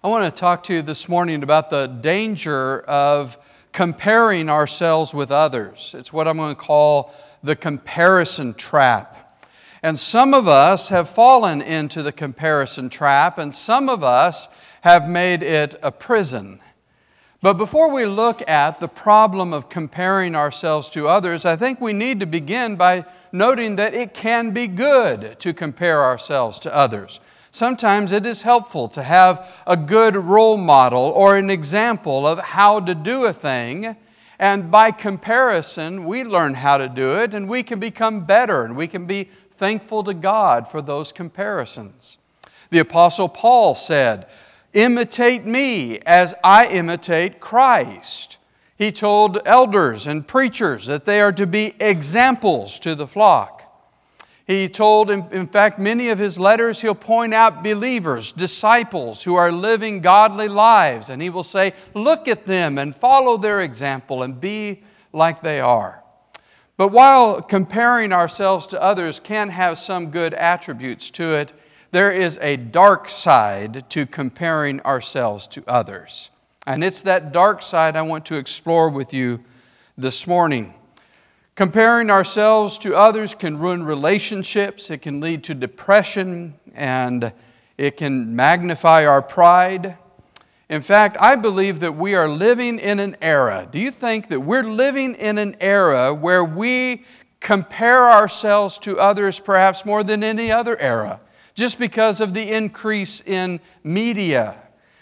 I want to talk to you this morning about the danger of comparing ourselves with others. It's what I'm going to call the comparison trap. And some of us have fallen into the comparison trap, and some of us have made it a prison. But before we look at the problem of comparing ourselves to others, I think we need to begin by noting that it can be good to compare ourselves to others. Sometimes it is helpful to have a good role model or an example of how to do a thing. And by comparison, we learn how to do it and we can become better and we can be thankful to God for those comparisons. The Apostle Paul said, "Imitate me as I imitate Christ." He told elders and preachers that they are to be examples to the flock. He told, in fact, many of his letters, he'll point out believers, disciples who are living godly lives. And he will say, look at them and follow their example and be like they are. But while comparing ourselves to others can have some good attributes to it, there is a dark side to comparing ourselves to others. And it's that dark side I want to explore with you this morning. Comparing ourselves to others can ruin relationships, it can lead to depression, and it can magnify our pride. In fact, I believe that we are living in an era. Do you think that we're living in an era where we compare ourselves to others perhaps more than any other era, just because of the increase in media?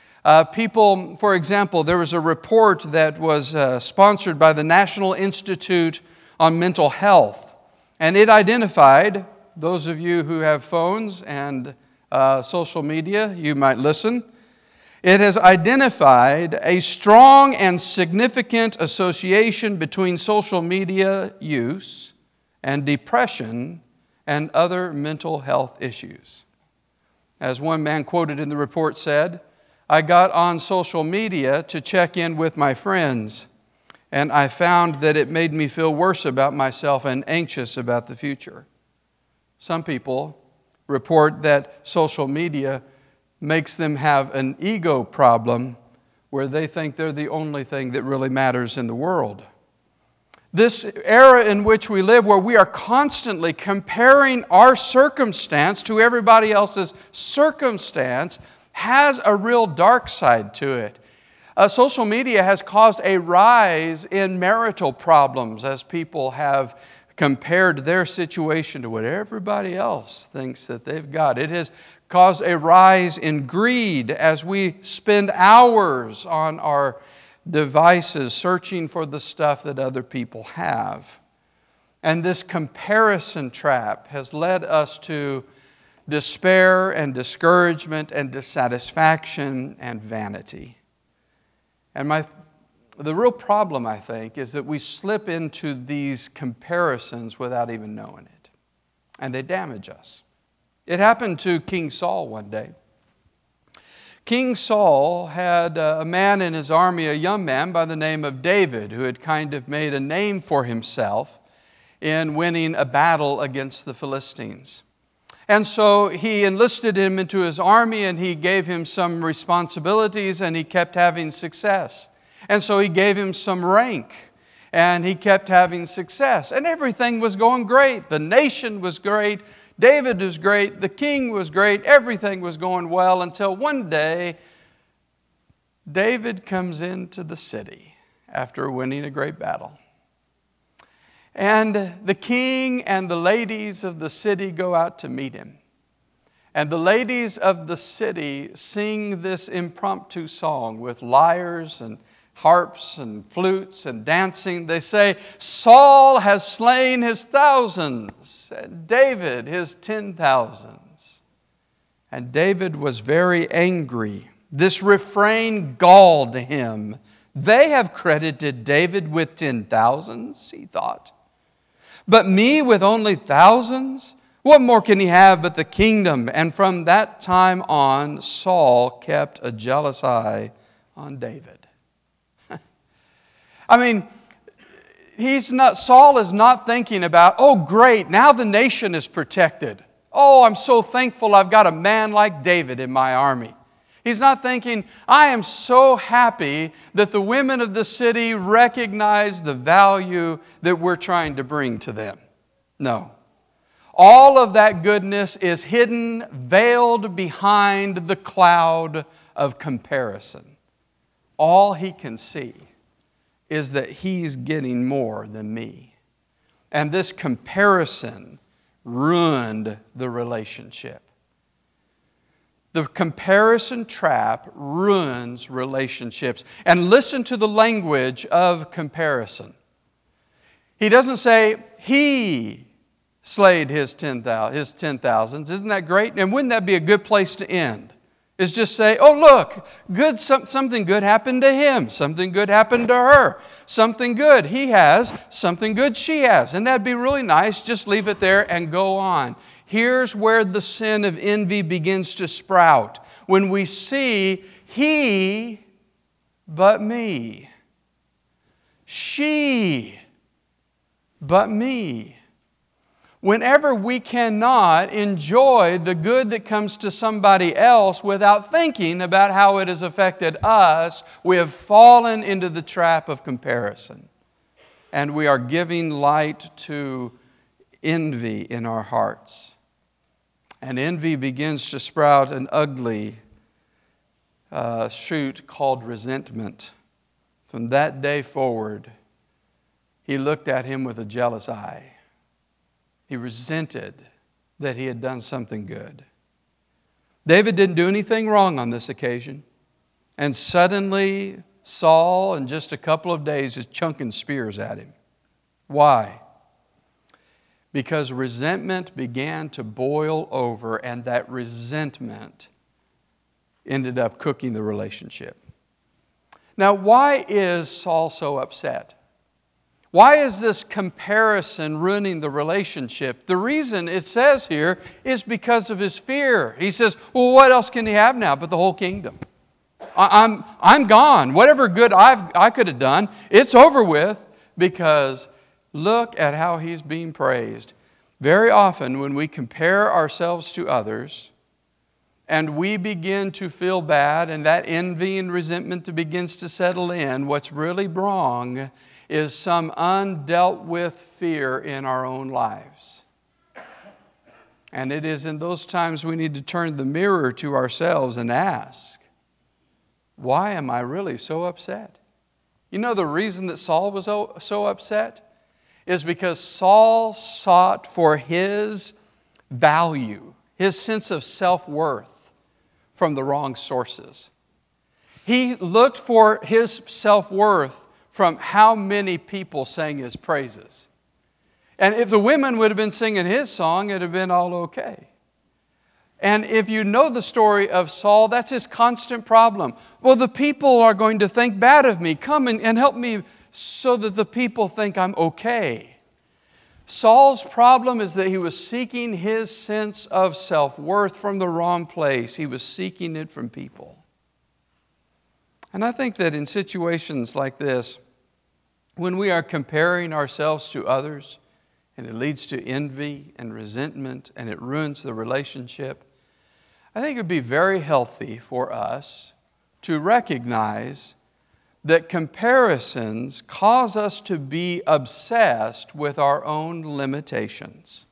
People, for example, there was a report that was sponsored by the National Institute on Mental Health. And it identified, those of you who have phones and social media, you might listen. It has identified a strong and significant association between social media use and depression and other mental health issues. As one man quoted in the report said, "I got on social media to check in with my friends, and I found that it made me feel worse about myself and anxious about the future." Some people report that social media makes them have an ego problem where they think they're the only thing that really matters in the world. This era in which we live, where we are constantly comparing our circumstance to everybody else's circumstance, has a real dark side to it. Social media has caused a rise in marital problems as people have compared their situation to what everybody else thinks that they've got. It has caused a rise in greed as we spend hours on our devices searching for the stuff that other people have. And this comparison trap has led us to despair and discouragement and dissatisfaction and vanity. And the real problem, I think, is that we slip into these comparisons without even knowing it. And they damage us. It happened to King Saul one day. King Saul had a man in his army, a young man by the name of David, who had kind of made a name for himself in winning a battle against the Philistines. And so he enlisted him into his army and he gave him some responsibilities and he kept having success. And so he gave him some rank and he kept having success. And everything was going great. The nation was great. David was great. The king was great. Everything was going well until one day David comes into the city after winning a great battle. And the king and the ladies of the city go out to meet him. And the ladies of the city sing this impromptu song with lyres and harps and flutes and dancing. They say, "Saul has slain his thousands, and David his 10,000s. And David was very angry. This refrain galled him. They have credited David with 10,000s, he thought. But me with only thousands? What more can he have but the kingdom?" And from that time on, Saul kept a jealous eye on David. I mean, Saul is not thinking about, oh great, now the nation is protected. Oh, I'm so thankful I've got a man like David in my army. He's not thinking, I am so happy that the women of the city recognize the value that we're trying to bring to them. No. All of that goodness is hidden, veiled behind the cloud of comparison. All he can see is that he's getting more than me. And this comparison ruined the relationship. The comparison trap ruins relationships. And listen to the language of comparison. He doesn't say, he slayed his 10,000s. Isn't that great? And wouldn't that be a good place to end? Is just say, oh look, something good happened to him. Something good happened to her. Something good he has. Something good she has. And that'd be really nice. Just leave it there and go on. Here's where the sin of envy begins to sprout. When we see he, but me. She, but me. Whenever we cannot enjoy the good that comes to somebody else without thinking about how it has affected us, we have fallen into the trap of comparison. And we are giving light to envy in our hearts. And envy begins to sprout an ugly shoot called resentment. From that day forward, he looked at him with a jealous eye. He resented that he had done something good. David didn't do anything wrong on this occasion. And suddenly, Saul, in just a couple of days, is chunking spears at him. Why? Because resentment began to boil over, and that resentment ended up cooking the relationship. Now, why is Saul so upset? Why is this comparison ruining the relationship? The reason it says here is because of his fear. He says, well, what else can he have now but the whole kingdom? I'm gone. Whatever good I could have done, it's over with, because look at how he's being praised. Very often when we compare ourselves to others and we begin to feel bad and that envy and resentment begins to settle in, what's really wrong is some undealt with fear in our own lives. And it is in those times we need to turn the mirror to ourselves and ask, why am I really so upset? You know the reason that Saul was so upset is because Saul sought for his value, his sense of self-worth from the wrong sources. He looked for his self-worth from how many people sang his praises. And if the women would have been singing his song, it would have been all okay. And if you know the story of Saul, that's his constant problem. Well, the people are going to think bad of me. Come and help me so that the people think I'm okay. Saul's problem is that he was seeking his sense of self-worth from the wrong place. He was seeking it from people. And I think that in situations like this, when we are comparing ourselves to others, and it leads to envy and resentment, and it ruins the relationship, I think it would be very healthy for us to recognize that comparisons cause us to be obsessed with our own limitations.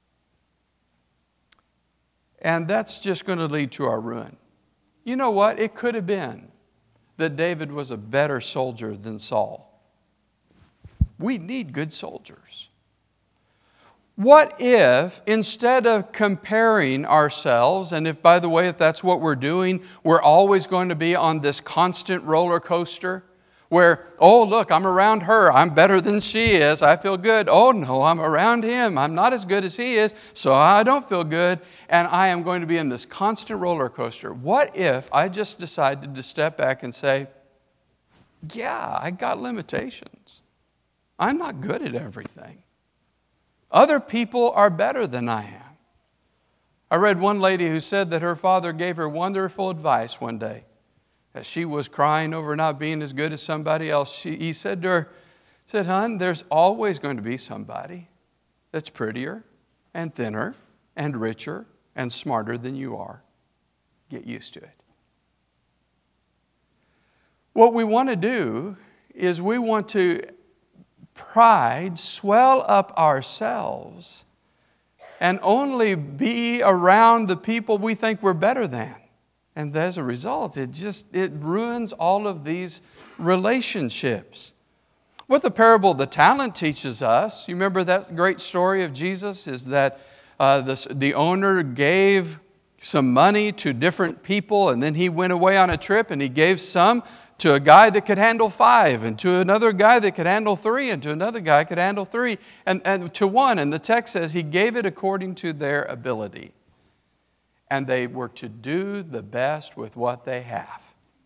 And that's just going to lead to our ruin. You know what? It could have been that David was a better soldier than Saul. We need good soldiers. What if, instead of comparing ourselves, and if, by the way, if that's what we're doing, we're always going to be on this constant roller coaster where, oh, look, I'm around her. I'm better than she is. I feel good. Oh, no, I'm around him. I'm not as good as he is, so I don't feel good. And I am going to be in this constant roller coaster. What if I just decided to step back and say, yeah, I got limitations. I'm not good at everything. Other people are better than I am. I read one lady who said that her father gave her wonderful advice one day. As she was crying over not being as good as somebody else, he said to her, "Hon, there's always going to be somebody that's prettier and thinner and richer and smarter than you are. Get used to it." What we want to do is we want to pride swell up ourselves and only be around the people we think we're better than. And as a result, it ruins all of these relationships. What the parable of the talent teaches us, you remember that great story of Jesus, is that the owner gave some money to different people, and then he went away on a trip and he gave some to a guy that could handle 5, and to another guy that could handle 3, and to another guy could handle 3, and to one. And the text says he gave it according to their ability. And they were to do the best with what they have.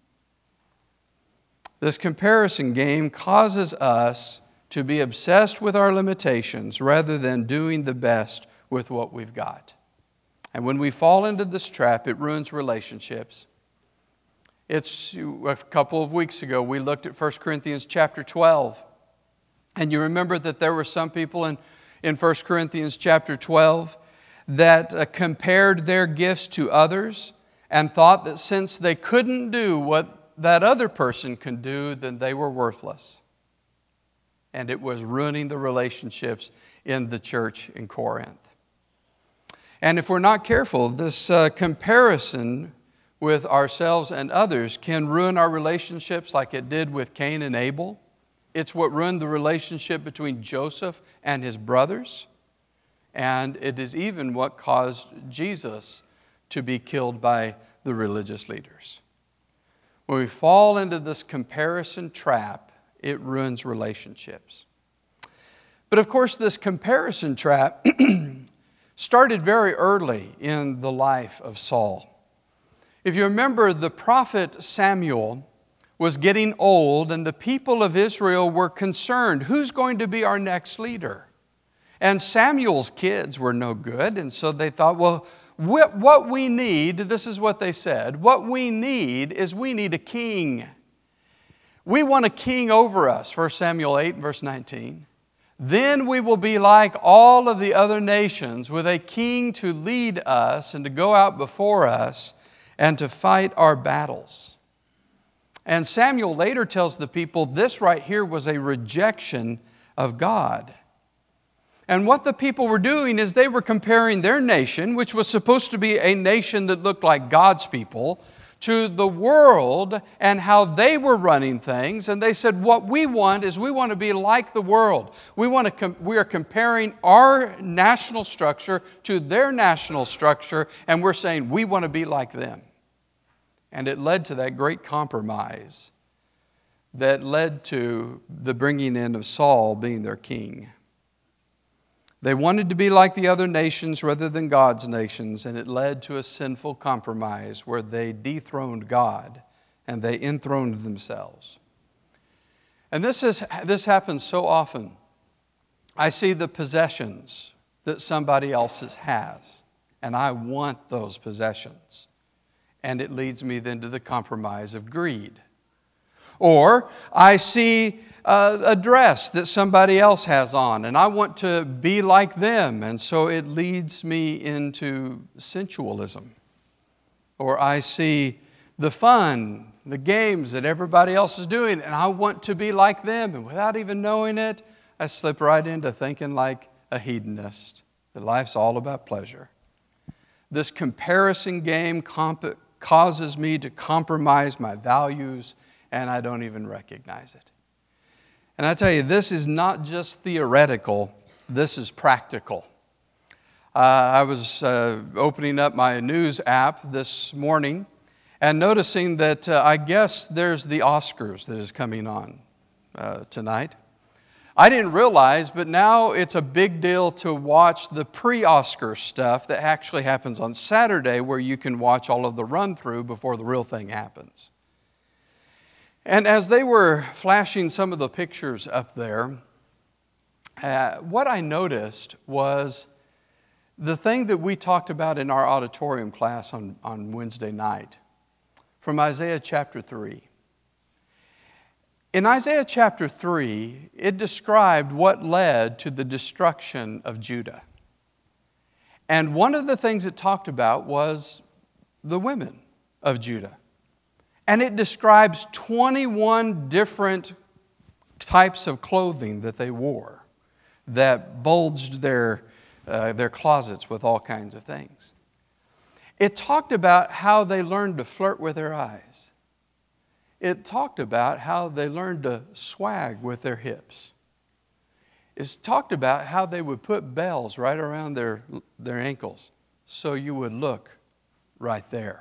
This comparison game causes us to be obsessed with our limitations rather than doing the best with what we've got. And when we fall into this trap, it ruins relationships. It's a couple of weeks ago, we looked at 1 Corinthians chapter 12. And you remember that there were some people in 1 Corinthians chapter 12 that compared their gifts to others and thought that since they couldn't do what that other person could do, then they were worthless. And it was ruining the relationships in the church in Corinth. And if we're not careful, this comparison with ourselves and others can ruin our relationships like it did with Cain and Abel. It's what ruined the relationship between Joseph and his brothers. And it is even what caused Jesus to be killed by the religious leaders. When we fall into this comparison trap, it ruins relationships. But of course, this comparison trap started very early in the life of Saul. If you remember, the prophet Samuel was getting old, and the people of Israel were concerned, who's going to be our next leader? And Samuel's kids were no good, and so they thought, well, what we need, this is what they said, what we need is we need a king. We want a king over us, 1 Samuel 8, verse 19. Then we will be like all of the other nations, with a king to lead us and to go out before us and to fight our battles. And Samuel later tells the people this right here was a rejection of God. And what the people were doing is they were comparing their nation, which was supposed to be a nation that looked like God's people, to the world and how they were running things. And they said, what we want is we want to be like the world. We are comparing our national structure to their national structure, and we're saying we want to be like them. And it led to that great compromise that led to the bringing in of Saul being their king. They wanted to be like the other nations rather than God's nations, and it led to a sinful compromise where they dethroned God and they enthroned themselves. And this happens so often. I see the possessions that somebody else has, and I want those possessions. And it leads me then to the compromise of greed. Or I see a dress that somebody else has on, and I want to be like them, and so it leads me into sensualism. Or I see the fun, the games that everybody else is doing, and I want to be like them, and without even knowing it, I slip right into thinking like a hedonist, that life's all about pleasure. This comparison game causes me to compromise my values, and I don't even recognize it. And I tell you, this is not just theoretical, this is practical. I was opening up my news app this morning and noticing that I guess there's the Oscars that is coming on tonight. I didn't realize, but now it's a big deal to watch the pre-Oscar stuff that actually happens on Saturday, where you can watch all of the run-through before the real thing happens. And as they were flashing some of the pictures up there, what I noticed was the thing that we talked about in our auditorium class on Wednesday night from Isaiah chapter 3. In Isaiah chapter 3, it described what led to the destruction of Judah. And one of the things it talked about was the women of Judah. And it describes 21 different types of clothing that they wore that bulged their closets with all kinds of things. It talked about how they learned to flirt with their eyes. It talked about how they learned to swag with their hips. It's talked about how they would put bells right around their ankles so you would look right there.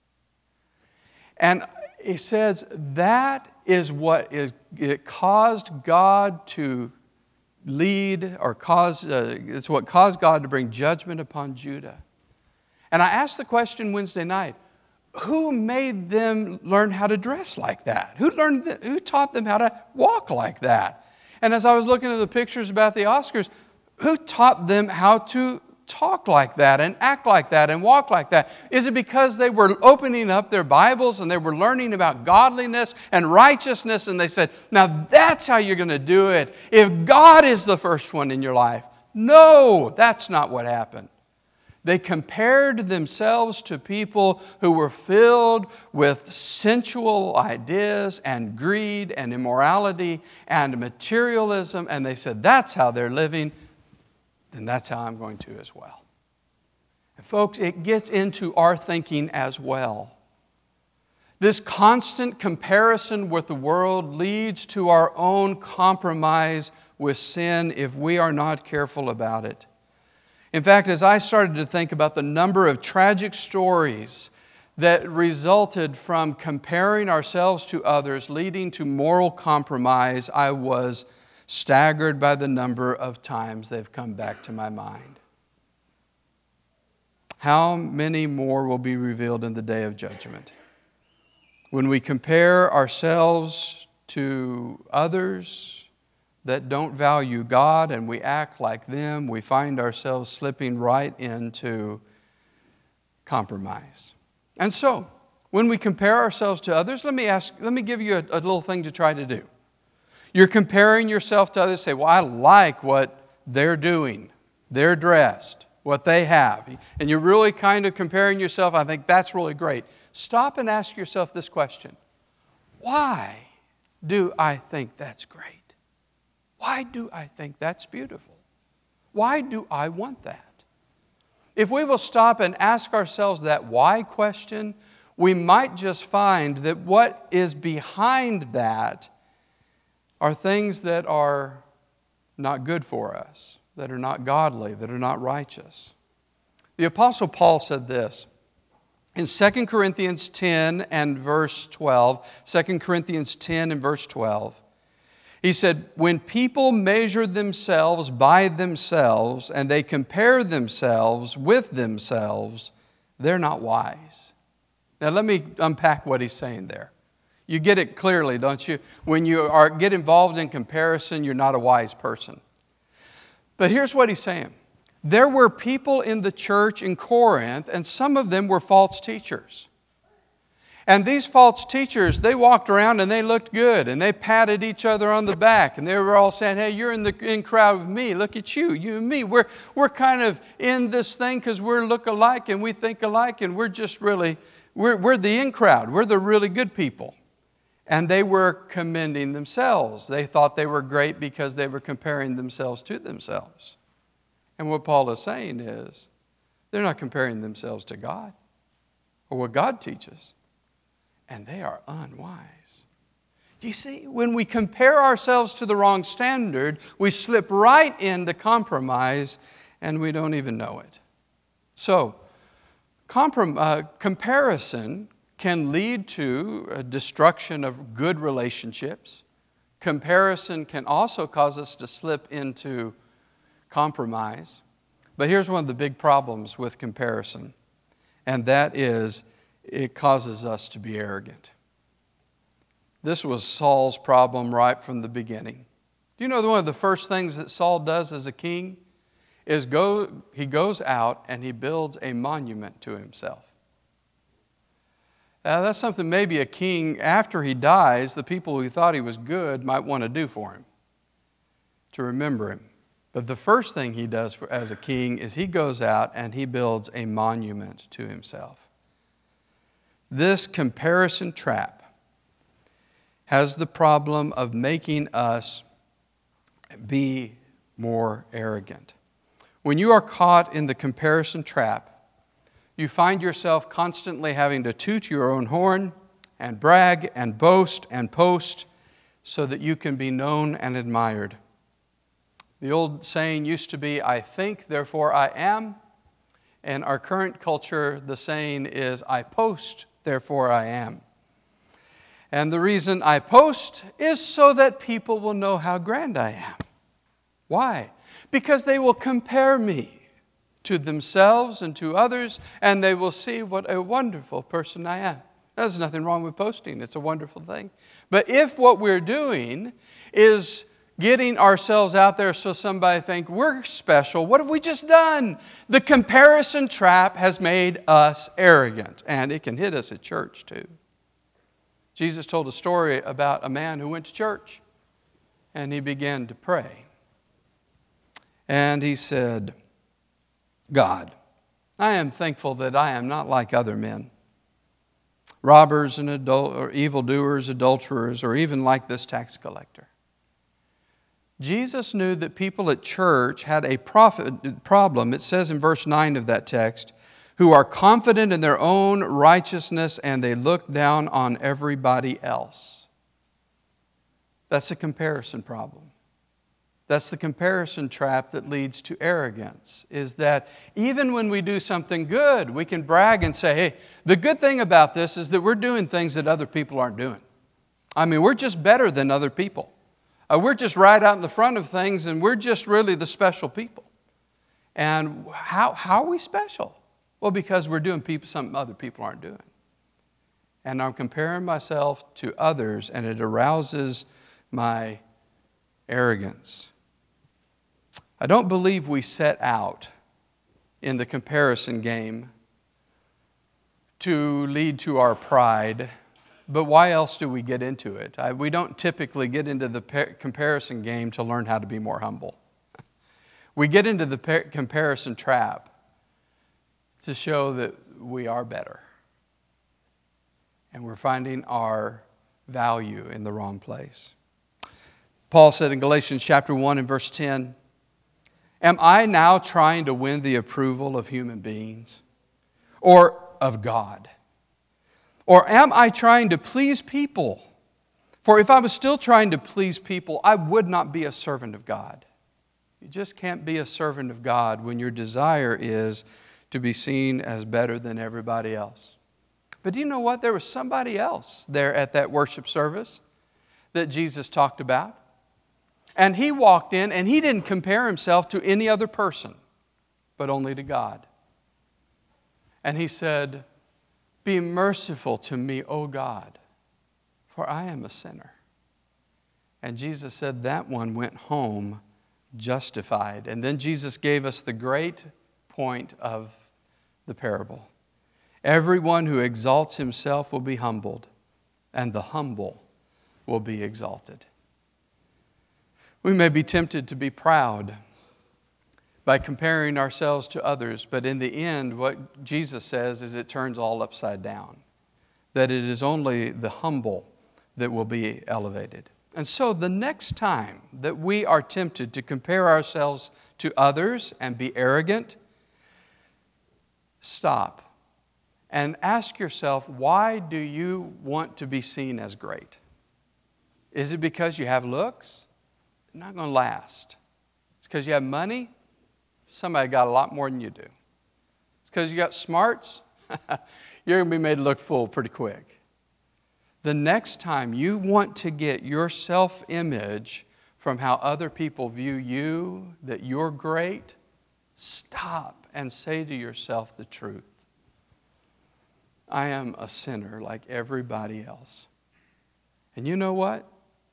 And he says that is what it caused God to lead, or it's what caused God to bring judgment upon Judah. And I asked the question Wednesday night, who made them learn how to dress like that? Who taught them how to walk like that? And as I was looking at the pictures about the Oscars, who taught them how to talk like that and act like that and walk like that? Is it because they were opening up their Bibles and they were learning about godliness and righteousness, and they said, now that's how you're going to do it if God is the first one in your life? No, that's not what happened. They compared themselves to people who were filled with sensual ideas and greed and immorality and materialism, and they said, that's how they're living, then that's how I'm going to as well. And folks, it gets into our thinking as well. This constant comparison with the world leads to our own compromise with sin if we are not careful about it. In fact, as I started to think about the number of tragic stories that resulted from comparing ourselves to others, leading to moral compromise, I was staggered by the number of times they've come back to my mind. How many more will be revealed in the day of judgment? When we compare ourselves to others that don't value God and we act like them, we find ourselves slipping right into compromise. And so, when we compare ourselves to others, let me give you a little thing to try to do. You're comparing yourself to others, say, well, I like what they're doing. They're dressed, what they have. And you're really kind of comparing yourself. I think that's really great. Stop and ask yourself this question. Why do I think that's great? Why do I think that's beautiful? Why do I want that? If we will stop and ask ourselves that why question, we might just find that what is behind that are things that are not good for us, that are not godly, that are not righteous. The Apostle Paul said this in 2 Corinthians 10 and verse 12. 2 Corinthians 10 and verse 12. He said, when people measure themselves by themselves and they compare themselves with themselves, they're not wise. Now let me unpack what he's saying there. You get it clearly, don't you? When you get involved in comparison, you're not a wise person. But here's what he's saying. There were people in the church in Corinth, and some of them were false teachers. And these false teachers, they walked around and they looked good and they patted each other on the back and they were all saying, hey, you're in the in crowd with me. Look at you and me. We're kind of in this thing because we're look alike and we think alike and we're just really, we're the in crowd. We're the really good people. And they were commending themselves. They thought they were great because they were comparing themselves to themselves. And what Paul is saying is, they're not comparing themselves to God or what God teaches. And they are unwise. You see, when we compare ourselves to the wrong standard, we slip right into compromise and we don't even know it. So, comparison can lead to a destruction of good relationships. Comparison can also cause us to slip into compromise. But here's one of the big problems with comparison, and that is it causes us to be arrogant. This was Saul's problem right from the beginning. Do you know that one of the first things that Saul does as a king is he goes out and he builds a monument to himself? Now that's something maybe a king, after he dies, the people who thought he was good might want to do for him, to remember him. But the first thing he does as a king is he goes out and he builds a monument to himself. This comparison trap has the problem of making us be more arrogant. When you are caught in the comparison trap, you find yourself constantly having to toot your own horn and brag and boast and post so that you can be known and admired. The old saying used to be, I think, therefore I am. In our current culture, the saying is, I post, therefore I am. And the reason I post is so that people will know how grand I am. Why? Because they will compare me to themselves and to others, and they will see what a wonderful person I am. There's nothing wrong with posting. It's a wonderful thing. But if what we're doing is getting ourselves out there so somebody think we're special, what have we just done? The comparison trap has made us arrogant, and it can hit us at church too. Jesus told a story about a man who went to church, and he began to pray. And he said, God, I am thankful that I am not like other men, robbers and or evildoers, adulterers, or even like this tax collector. Jesus knew that people at church had a problem. It says in verse 9 of that text, who are confident in their own righteousness and they look down on everybody else. That's a comparison problem. That's the comparison trap that leads to arrogance, is that even when we do something good, we can brag and say, hey, the good thing about this is that we're doing things that other people aren't doing. I mean, we're just better than other people. We're just right out in the front of things, and we're just really the special people. And how are we special? Well, because we're doing something other people aren't doing. And I'm comparing myself to others, and it arouses my arrogance. I don't believe we set out in the comparison game to lead to our pride, but why else do we get into it? We don't typically get into the comparison game to learn how to be more humble. We get into the comparison trap to show that we are better. And we're finding our value in the wrong place. Paul said in Galatians chapter 1 and verse 10, am I now trying to win the approval of human beings or of God? Or am I trying to please people? For if I was still trying to please people, I would not be a servant of God. You just can't be a servant of God when your desire is to be seen as better than everybody else. But do you know what? There was somebody else there at that worship service that Jesus talked about. And he walked in and he didn't compare himself to any other person, but only to God. And he said, be merciful to me, O God, for I am a sinner. And Jesus said that one went home justified. And then Jesus gave us the great point of the parable. Everyone who exalts himself will be humbled, and the humble will be exalted. We may be tempted to be proud by comparing ourselves to others, but in the end, what Jesus says is it turns all upside down. That it is only the humble that will be elevated. And so the next time that we are tempted to compare ourselves to others and be arrogant, stop and ask yourself, why do you want to be seen as great? Is it because you have looks? They're not going to last. It's because you have money? Somebody got a lot more than you do. It's because you got smarts? You're going to be made to look fool pretty quick. The next time you want to get your self-image from how other people view you, that you're great, stop and say to yourself the truth. I am a sinner like everybody else. And you know what?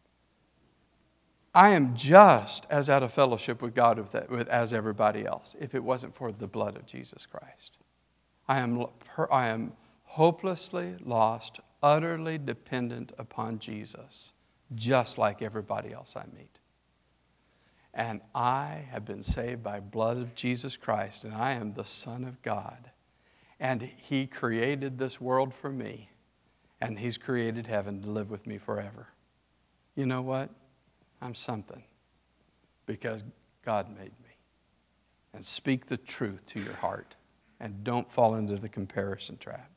I am just as out of fellowship with God as everybody else if it wasn't for the blood of Jesus Christ. I am hopelessly lost, utterly dependent upon Jesus, just like everybody else I meet. And I have been saved by the blood of Jesus Christ, and I am the Son of God. And He created this world for me. And He's created heaven to live with me forever. You know what? I'm something because God made me. And speak the truth to your heart. And don't fall into the comparison trap.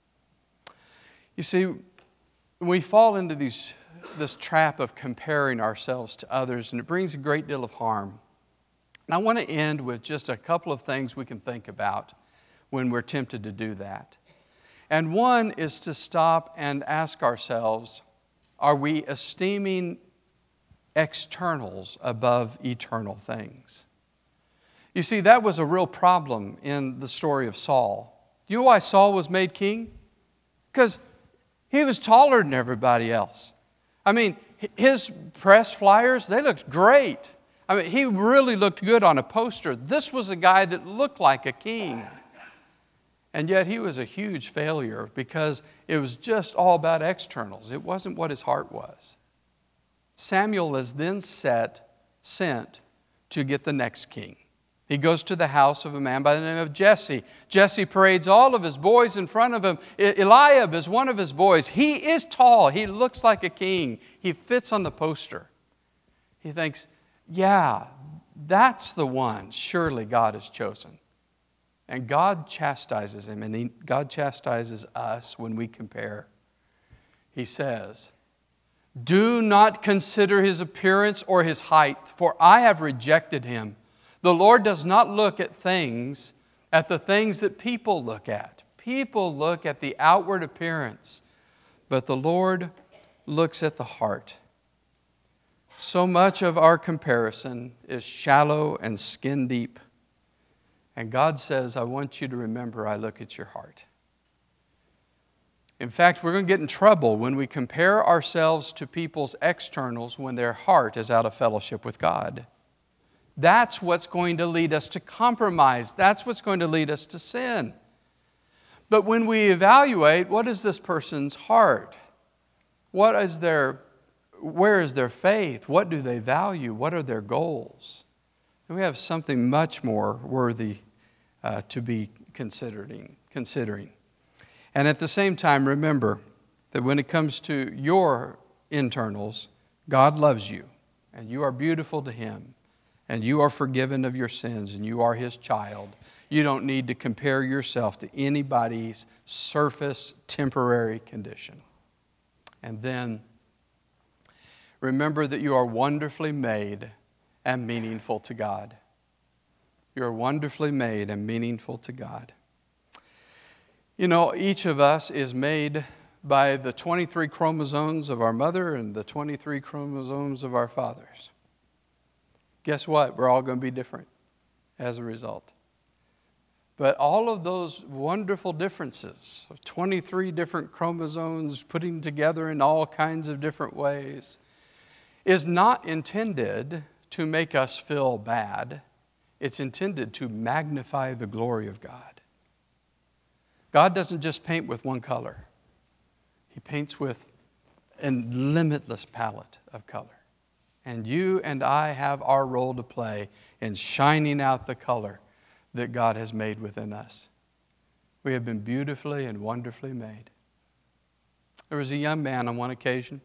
You see, we fall into this trap of comparing ourselves to others, and it brings a great deal of harm. And I want to end with just a couple of things we can think about when we're tempted to do that. And one is to stop and ask ourselves, are we esteeming externals above eternal things? You see, that was a real problem in the story of Saul. You know why Saul was made king? Because he was taller than everybody else. I mean, his press flyers, they looked great. I mean, he really looked good on a poster. This was a guy that looked like a king. And yet he was a huge failure because it was just all about externals. It wasn't what his heart was. Samuel is then sent to get the next king. He goes to the house of a man by the name of Jesse. Jesse parades all of his boys in front of him. Eliab is one of his boys. He is tall. He looks like a king. He fits on the poster. He thinks, yeah, that's the one surely God has chosen. And God chastises him, and God chastises us when we compare. He says, do not consider his appearance or his height, for I have rejected him. The Lord does not look at the things that people look at. People look at the outward appearance, but the Lord looks at the heart. So much of our comparison is shallow and skin deep. And God says, I want you to remember I look at your heart. In fact, we're going to get in trouble when we compare ourselves to people's externals when their heart is out of fellowship with God. That's what's going to lead us to compromise. That's what's going to lead us to sin. But when we evaluate, what is this person's heart? Where is their faith? What do they value? What are their goals? And we have something much more worthy to be considering. And at the same time, remember that when it comes to your internals, God loves you, and you are beautiful to Him. And you are forgiven of your sins, and you are His child. You don't need to compare yourself to anybody's surface, temporary condition. And then, remember that you are wonderfully made and meaningful to God. You are wonderfully made and meaningful to God. You know, each of us is made by the 23 chromosomes of our mother and the 23 chromosomes of our fathers. Guess what? We're all going to be different as a result. But all of those wonderful differences, 23 different chromosomes putting together in all kinds of different ways, is not intended to make us feel bad. It's intended to magnify the glory of God. God doesn't just paint with one color. He paints with a limitless palette of color. And you and I have our role to play in shining out the color that God has made within us. We have been beautifully and wonderfully made. There was a young man on one occasion,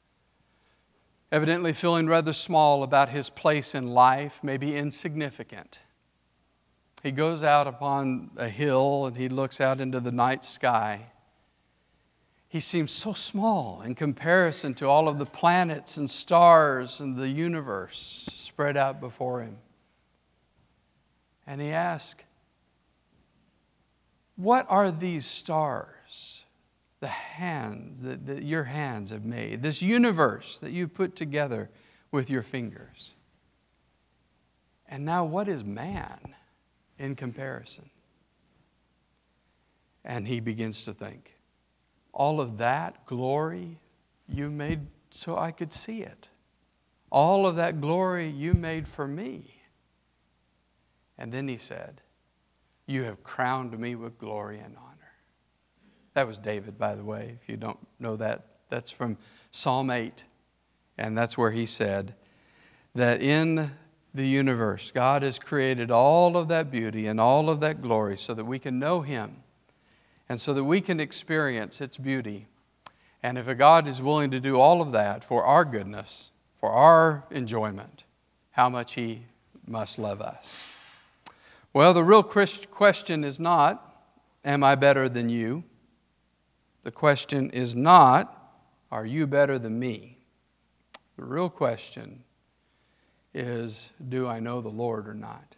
evidently feeling rather small about his place in life, maybe insignificant. He goes out upon a hill and he looks out into the night sky. He seems so small in comparison to all of the planets and stars and the universe spread out before him. And he asks, what are these stars, the hands that your hands have made, this universe that you put together with your fingers? And now what is man in comparison? And he begins to think, all of that glory you made so I could see it. All of that glory you made for me. And then he said, you have crowned me with glory and honor. That was David, by the way. If you don't know that, that's from Psalm 8. And that's where he said that in the universe, God has created all of that beauty and all of that glory so that we can know Him and so that we can experience its beauty. And if a God is willing to do all of that for our goodness, for our enjoyment, how much He must love us. Well, the real question is not, am I better than you? The question is not, are you better than me? The real question is, do I know the Lord or not?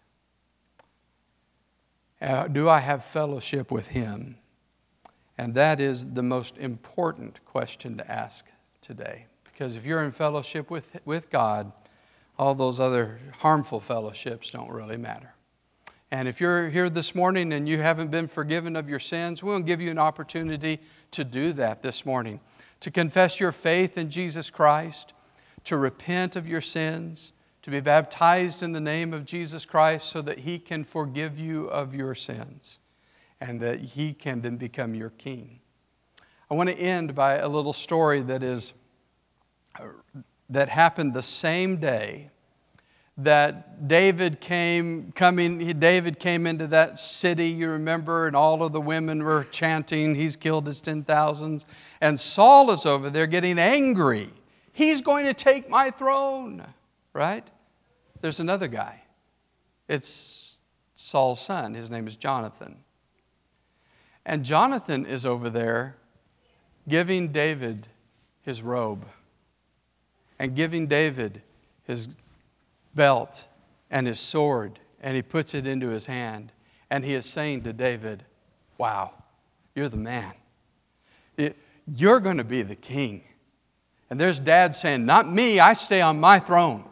Do I have fellowship with Him? And that is the most important question to ask today. Because if you're in fellowship with God, all those other harmful fellowships don't really matter. And if you're here this morning and you haven't been forgiven of your sins, we'll give you an opportunity to do that this morning. To confess your faith in Jesus Christ, to repent of your sins, to be baptized in the name of Jesus Christ so that He can forgive you of your sins, and that He can then become your king. I want to end by a little story that happened the same day that David came into that city, you remember, and all of the women were chanting, he's killed his 10,000s. And Saul is over there getting angry. He's going to take my throne, right? There's another guy. It's Saul's son. His name is Jonathan. And Jonathan is over there giving David his robe and giving David his belt and his sword, and he puts it into his hand. And he is saying to David, wow, you're the man. You're going to be the king. And there's Dad saying, not me, I stay on my throne.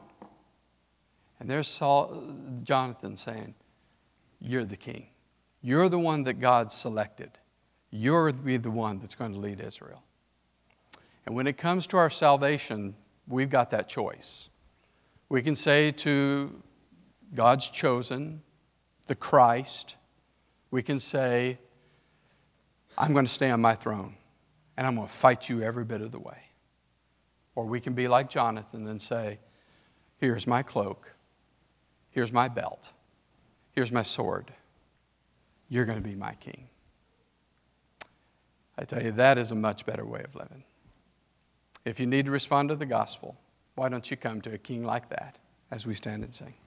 And there's Jonathan saying, you're the king. You're the one that God selected. You're the one that's going to lead Israel. And when it comes to our salvation, we've got that choice. We can say to God's chosen, the Christ, we can say, I'm going to stay on my throne, and I'm going to fight you every bit of the way. Or we can be like Jonathan and say, here's my cloak, here's my belt, here's my sword. You're going to be my king. I tell you, that is a much better way of living. If you need to respond to the gospel, why don't you come to a king like that as we stand and sing?